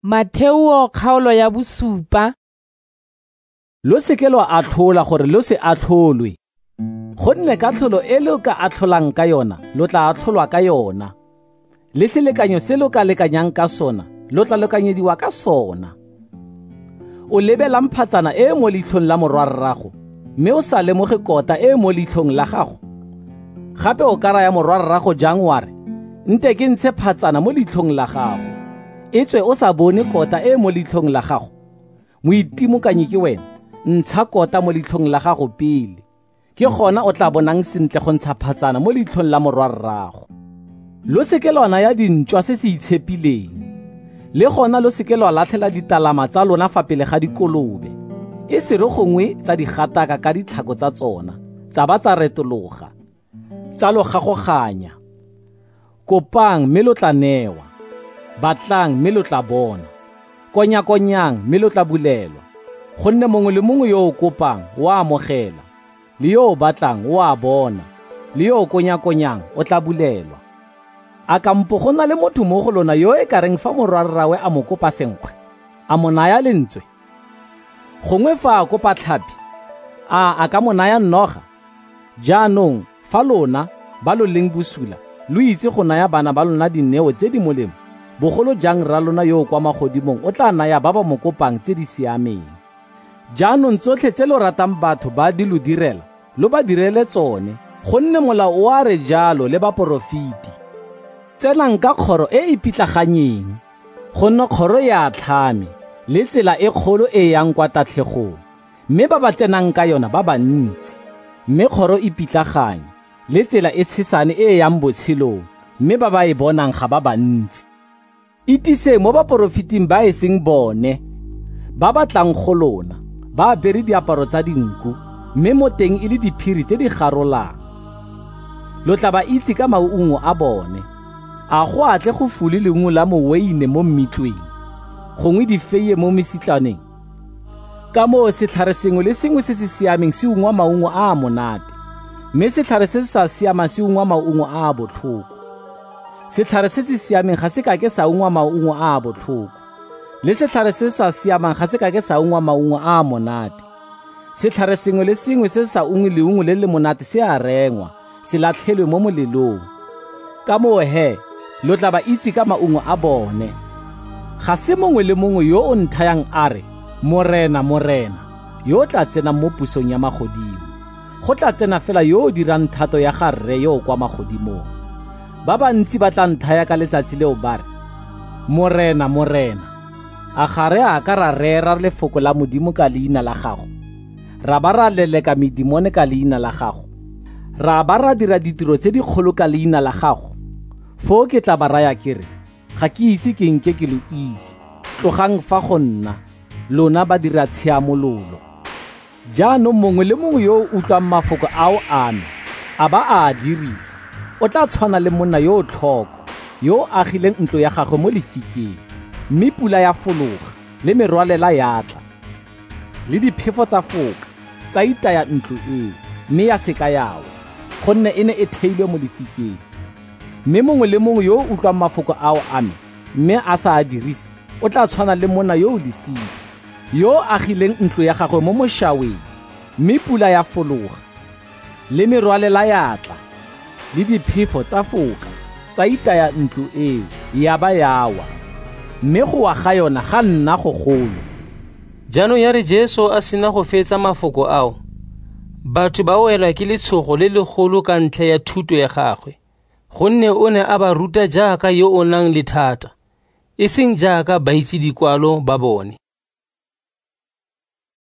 Mateo kgaolo ya bosupa. Lo seke lo atlhola gore lo se atlholwe. Gonne ka tlholo e lo ka atlholang ka yona, lo tla atlholwa ka yona. Le selekanyo se lo ka lekanyang ka sona, lo tla lekanyediwa ka sona. O lebela mphatsana e mo leitlhong la morwarrago, mme o sa lemoge kota e mo leitlhong la gago. Gape o ka raya morwarrago jang wa re, nte ke ntshe phatsana mo leitlhong la gago. Etswe o sa bone kota e mo leitlhong la gago. Moitimokanyi ke wena, ntsha kota mo leitlhong la gago pele. Ke gona o tla bonang sentle go ntsha phatsana mo leitlhong la morwarrago. Lo seke lona ya dintšwa se se itshepileng. Le gona lo seke lwa latlhela ditalama tsa lona fa pele ga dikolobe. E se re gongwe tsa digataka ka ditlhako tsa tsona, tsa ba tsa retologa. Tsa lo gagoganya. Kopang mme lo tla newa. Batlang mme lo tla bona. Konya-konyang mme lo tla bulelwa. Gonne mongwe le mongwe yo o kopang o a amogela, le yo o batlang o a bona, le yo o konya-konyang o tla bulelwa. A kampo go na le motho mo go lona yo e ka reng fa morwarrawe a mo kopa senkgwe, a mo naya lentswe? Gongwe fa a kopa tlhapi, a ka mo naya noga? Jaanong fa lona ba lo leng bosula lo itse go naya bana ba lona dineo tse di molemo, bogolo jang rra lona yo o kwa magodimong o tla naya ba ba mo kopang tse di siameng. Jaanong tsotlhe tse lo ratang batho ba di lo direla, lo ba direle tsone, gonne molao o a re jalo le baporofiti. Tsenang ka kgoro e e pitlaganyeng, gonne kgoro e a tlhame, le tsela e kgolo e yang kwa tatlhegong, mme ba ba tsenang ka yona ba bantsi. Mme kgoro e pitlaganye, le tsela e tshesane e yang botshelong, mme ba ba e bonang ga ba bantsi. Itise mo baporofiting ba e seng bone, ba batlang go lona, ba apere diaparo tsa dinku, mme mo teng e le diphiri tse di garolang. Lo tla ba itse ka maungo a bone. A go atle go fule leungo la moweine mo mmitlweng, gongwe difeye mo mesitlaneng? Ka moo setlhare sengwe le sengwe se se siameng se ungwa maungo a a monate, mme setlhare se se sa siamang se ungwa maungo a a botlhoko. Setlhare se se siameng ga se ka ke sa ungwa maungo a a botlhoko, le setlhare se se sa siamang ga se ka ke sa ungwa maungo a a monate. Setlhare sengwe le sengwe se se sa ungwe leungo le le monate se a rengwa, se latlhelwe mo molelong. Ka moo lo tla ba itse ka maungo a bone. Ga se mongwe le mongwe yo o nthayang a re, Morena, Morena, yo o tla tsenang mo pusong ya magodimo. Go tla tsena fela yo o dirang thato ya ga Rre yo o kwa magodimong. Ba bantsi ba tla nthaya ka letsatsi leo ba re, Morena, Morena, a ga re a ka ra reera lefoko la Modimo ka leina la gago, ra ba ra leleka medimone ka leina la gago, ra ba ra dira ditiro tse di kgolo ka leina la gago? Foo ke tla ba raya ke re, ga ke ise ke nke ke lo itse, tlogang fa go nna, lona ba dira tshiamololo. Jaanong mongwe le mongwe yo o utlwang mafoko ao a me, a ba a dirisa, o tla tshwana le monna yo o tlhoko, yo o agileng ntlo ya gagwe mo lefikeng, mme pula ya fologa, le merwalela ya tla, le diphefo tsa foka, tsa itaya ntlo eo, mme ya seka yawa, gonne e ne e theilwe mo lefikeng. Mme mongwe le mongwe yo o utlwang mafoko ao a me, mme a sa a dirise, o tla tshwana le monna yo o lesika, yo o agileng ntlo ya gagwe mo mošaweng, mme pula ya fologa, le merwalela ya tla, le diphefo tsa foka, tsa itaya ntlo eo, ya ba yawa, mme go wa ga yona ga nna go golo. Jaanong ya re Jesu a sena go fetsa mafoko ao, batho ba welwa ke letshogo le legolo ka ntlha ya thuto ya gagwe, gonne o ne a ba ruta jaaka yo o nang le thata, e seng jaaka baitse dikwalo ba bone.